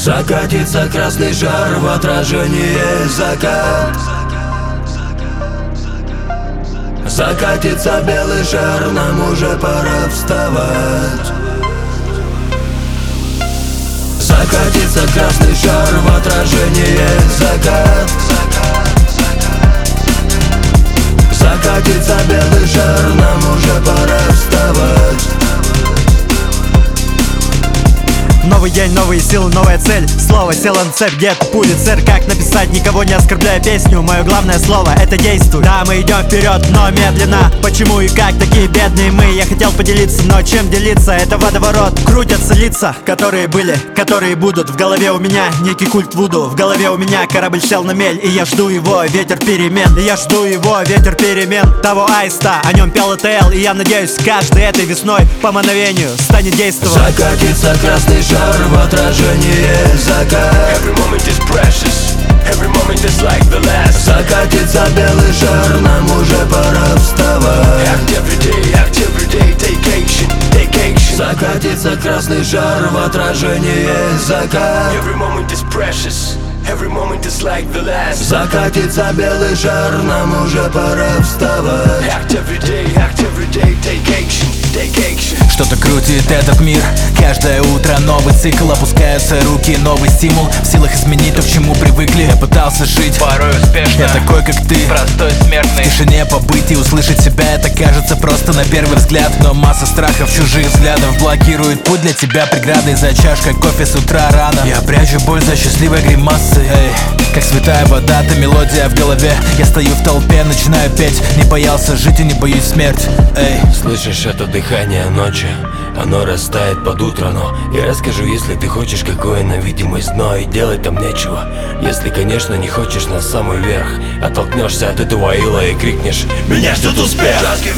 Закатится красный шар в отражении закат. Закатится белый шар, нам уже пора вставать. Закатится красный шар в отражении закат. Закатится белый шар, нам уже пора вставать. Новый день, новые силы, новая цель. Слово село на цепь, где-то Пулитцер. Как написать, никого не оскорбляя песню? Мое главное слово — это действуй. Да, мы идем вперед, но медленно. Почему и как такие бедные мы? Я хотел поделиться, но чем делиться? Это водоворот. Крутятся лица, которые были, которые будут. В голове у меня некий культ Вуду. В голове у меня корабль сел на мель, и я жду его, ветер перемен. И я жду его, ветер перемен. Того аиста, о нем пел ЭТЛ. И я надеюсь, каждый этой весной по мановению станет действовать. Закатится красный шар в отражении закат. Every moment is precious. Every moment is like the last. Закатится белый шар, нам уже пора вставать. Act every day, take action, take action. Закатится красный шар в отражении закат. Every moment is precious. Every moment is like the last. Закатится белый шар, нам уже пора вставать. Act every day, take action, take action. Что-то крутит этот мир. Каждое утро новый цикл. Опускаются руки, новый стимул. В силах изменить то, к чему привыкли. Я пытался жить, порой успешно. Я такой, как ты, простой смертный. В тишине побыть и услышать себя. Это кажется просто на первый взгляд. Но масса страхов, чужих взглядов блокирует путь для тебя преградой. За чашкой кофе с утра рано я прячу боль за счастливой гримасы. Эй, как святая вода, та мелодия в голове. Я стою в толпе, начинаю петь. Не боялся жить и не боюсь смерть. Эй, слышишь это дыхание ночи? Оно растает под утро, но я расскажу, если ты хочешь, какое на видимость дно. И делать там нечего, если, конечно, не хочешь на самый верх. Оттолкнешься от этого ила и крикнешь: меня ждет успех!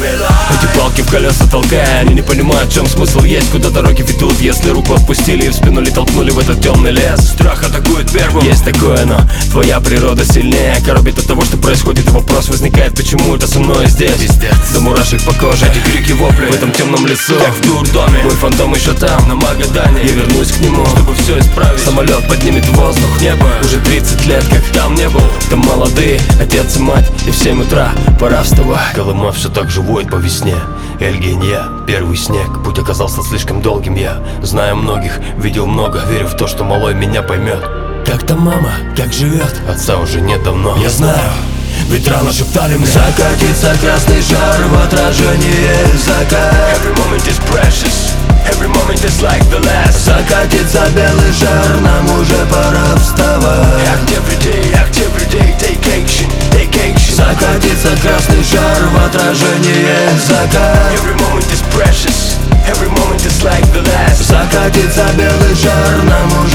Эти палки в колеса толкая, они не понимают, в чем смысл есть, куда дороги ведут. Если руку отпустили и в спину ли толкнули в этот темный лес. Страх атакует первым. Есть такое, но твоя природа сильнее. Коробит от того, что происходит, и вопрос возникает: почему это со мной здесь? До мурашек по коже, эти крики, вопли в этом темном лесу, как в дурдоме. Мой фантом еще там, на Магадане. Я вернусь к нему, чтобы все исправить. Самолет поднимет в воздух небо. Уже 30 лет, как там не был. Там молодые, отец и мать. И в 7 утра пора вставать. Колыма все так же воет по весне. Эльгенья, первый снег. Путь оказался слишком долгим. Я знаю многих, видел много. Верю в то, что малой меня поймет. Как там мама, как живет? Отца уже нет давно. Я знаю, ведь рано шептали мне: закатится красный шар в отражении закат. Every moment is precious. Every moment is like the last. Закатится белый шар, нам уже пора вставать. Act every day, take action, take action. Закатится красный шар в отражении закат. Every moment is precious. Every moment is like the last. Закатится белый шар, нам уже